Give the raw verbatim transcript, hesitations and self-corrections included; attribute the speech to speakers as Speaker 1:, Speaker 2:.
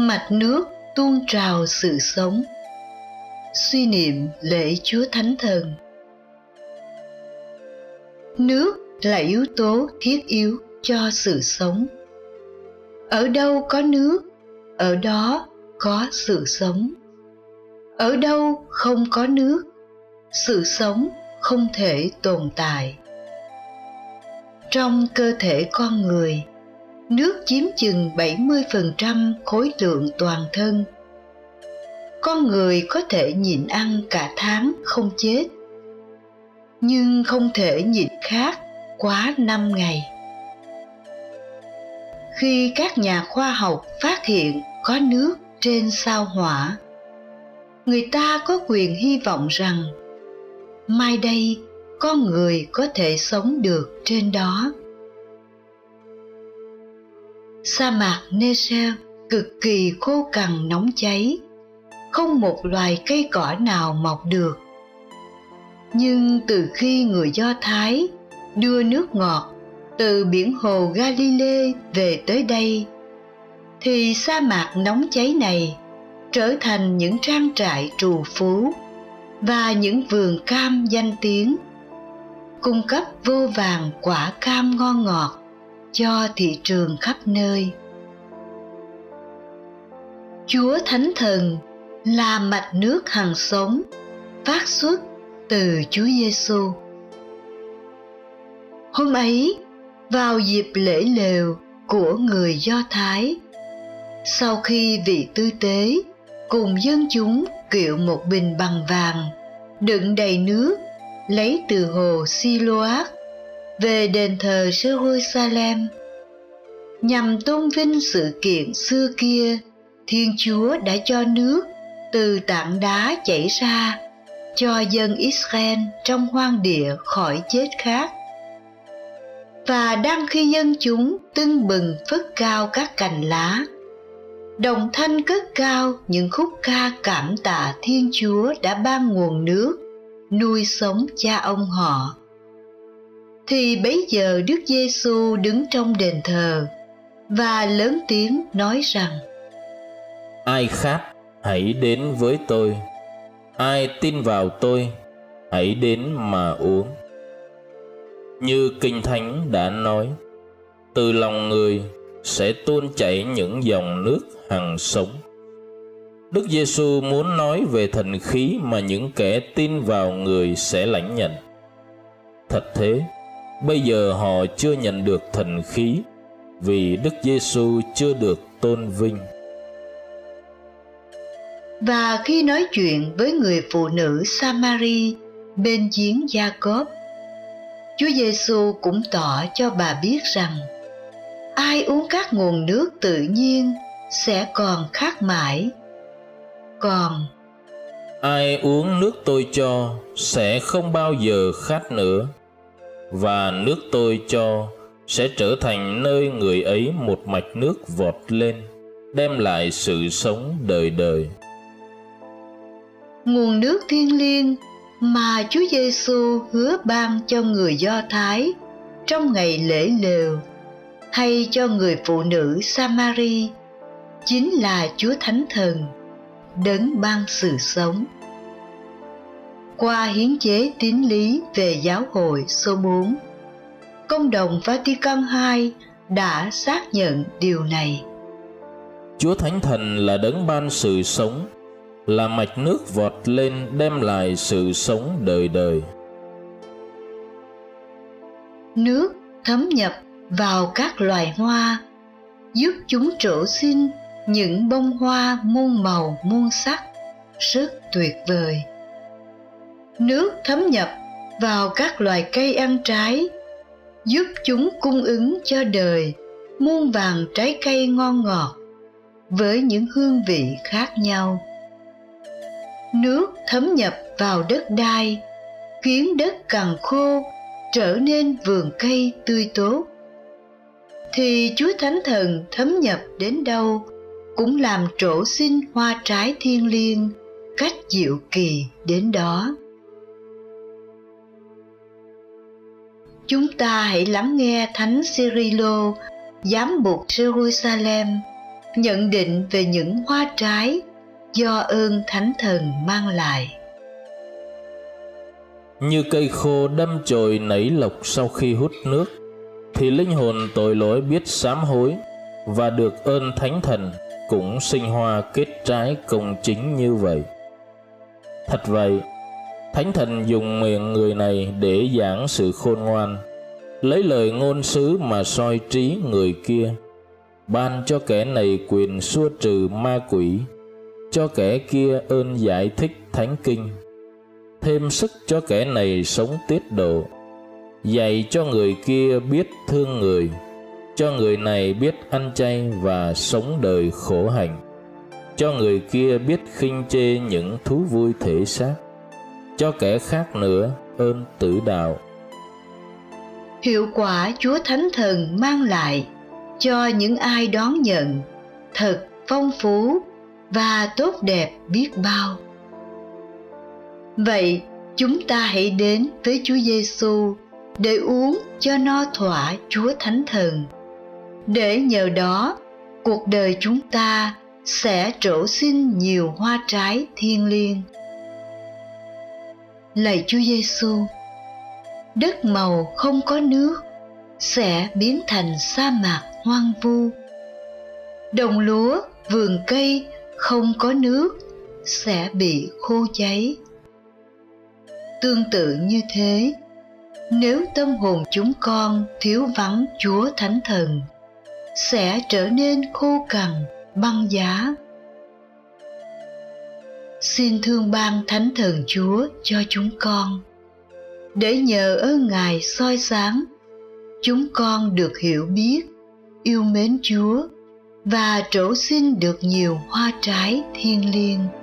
Speaker 1: mạch nước tuôn trào sự sống. Suy niệm lễ Chúa Thánh Thần. Nước là yếu tố thiết yếu cho sự sống. Ở đâu có nước, ở đó có sự sống. Ở đâu không có nước, sự sống không thể tồn tại. Trong cơ thể con người, nước chiếm chừng bảy mươi phần trăm khối lượng toàn thân. Con người có thể nhịn ăn cả tháng không chết, nhưng không thể nhịn khát quá năm ngày. Khi các nhà khoa học phát hiện có nước trên sao Hỏa, người ta có quyền hy vọng rằng mai đây con người có thể sống được trên đó. Sa mạc Negev cực kỳ khô cằn nóng cháy, không một loài cây cỏ nào mọc được. Nhưng từ khi người Do Thái đưa nước ngọt từ biển hồ Galilee về tới đây, thì sa mạc nóng cháy này trở thành những trang trại trù phú và những vườn cam danh tiếng, cung cấp vô vàn quả cam ngon ngọt cho thị trường khắp nơi. Chúa Thánh Thần là mạch nước hằng sống phát xuất từ Chúa Giêsu. Hôm ấy, vào dịp lễ lều của người Do Thái, sau khi vị tư tế cùng dân chúng kiệu một bình bằng vàng đựng đầy nước lấy từ hồ Siloác về đền thờ Jerusalem, nhằm tôn vinh sự kiện xưa kia Thiên Chúa đã cho nước từ tảng đá chảy ra cho dân Israel trong hoang địa khỏi chết khát. Và đang khi dân chúng tưng bừng phất cao các cành lá, đồng thanh cất cao những khúc ca cảm tạ Thiên Chúa đã ban nguồn nước nuôi sống cha ông họ, thì bấy giờ Đức Giêsu đứng trong đền thờ và lớn tiếng nói rằng:
Speaker 2: Ai khát, hãy đến với tôi. Ai tin vào tôi, hãy đến mà uống. Như Kinh Thánh đã nói, từ lòng người sẽ tuôn chảy những dòng nước hằng sống. Đức Giêsu muốn nói về thần khí mà những kẻ tin vào người sẽ lãnh nhận. Thật thế, bây giờ họ chưa nhận được thần khí vì Đức Giêsu chưa được tôn vinh.
Speaker 1: Và khi nói chuyện với người phụ nữ Samari bên giếng Gia-cốp, Chúa Giêsu cũng tỏ cho bà biết rằng ai uống các nguồn nước tự nhiên sẽ còn khát mãi. Còn
Speaker 2: ai uống nước tôi cho sẽ không bao giờ khát nữa, và nước tôi cho sẽ trở thành nơi người ấy một mạch nước vọt lên, đem lại sự sống đời đời.
Speaker 1: Nguồn nước thiêng liêng mà Chúa Giêsu hứa ban cho người Do Thái trong ngày lễ lều, hay cho người phụ nữ Samari, chính là Chúa Thánh Thần, đấng ban sự sống. Qua hiến chế tín lý về giáo hội số bốn, Công đồng Vatican hai đã xác nhận điều này.
Speaker 2: Chúa Thánh Thần là đấng ban sự sống, là mạch nước vọt lên đem lại sự sống đời đời.
Speaker 1: Nước thấm nhập vào các loài hoa, giúp chúng trổ sinh những bông hoa muôn màu muôn sắc, rất tuyệt vời. Nước thấm nhập vào các loài cây ăn trái, giúp chúng cung ứng cho đời muôn vàn trái cây ngon ngọt với những hương vị khác nhau. Nước thấm nhập vào đất đai, khiến đất cằn khô trở nên vườn cây tươi tốt. Thì Chúa Thánh Thần thấm nhập đến đâu cũng làm trổ sinh hoa trái thiêng liêng cách diệu kỳ đến đó. Chúng ta hãy lắng nghe Thánh Cyrilo, giám mục Jerusalem, nhận định về những hoa trái do ơn Thánh Thần mang lại.
Speaker 2: Như cây khô đâm chồi nảy lộc sau khi hút nước, thì linh hồn tội lỗi biết sám hối và được ơn Thánh Thần cũng sinh hoa kết trái công chính như vậy. Thật vậy, Thánh Thần dùng miệng người này để giảng sự khôn ngoan, lấy lời ngôn sứ mà soi trí người kia, ban cho kẻ này quyền xua trừ ma quỷ, cho kẻ kia ơn giải thích thánh kinh, thêm sức cho kẻ này sống tiết độ, dạy cho người kia biết thương người, cho người này biết ăn chay và sống đời khổ hạnh, cho người kia biết khinh chê những thú vui thể xác, cho kẻ khác nữa ơn tử đạo.
Speaker 1: Hiệu quả Chúa Thánh Thần mang lại cho những ai đón nhận thật phong phú và tốt đẹp biết bao. Vậy chúng ta hãy đến với Chúa Giêsu để uống cho no thỏa Chúa Thánh Thần, để nhờ đó cuộc đời chúng ta sẽ trổ sinh nhiều hoa trái thiêng liêng. Lạy Chúa Giêsu, đất màu không có nước sẽ biến thành sa mạc hoang vu. Đồng lúa, vườn cây không có nước sẽ bị khô cháy. Tương tự như thế, nếu tâm hồn chúng con thiếu vắng Chúa Thánh Thần, sẽ trở nên khô cằn, băng giá. Xin thương ban Thánh Thần Chúa cho chúng con, để nhờ ơn Ngài soi sáng, chúng con được hiểu biết, yêu mến Chúa và trổ sinh được nhiều hoa trái thiêng liêng.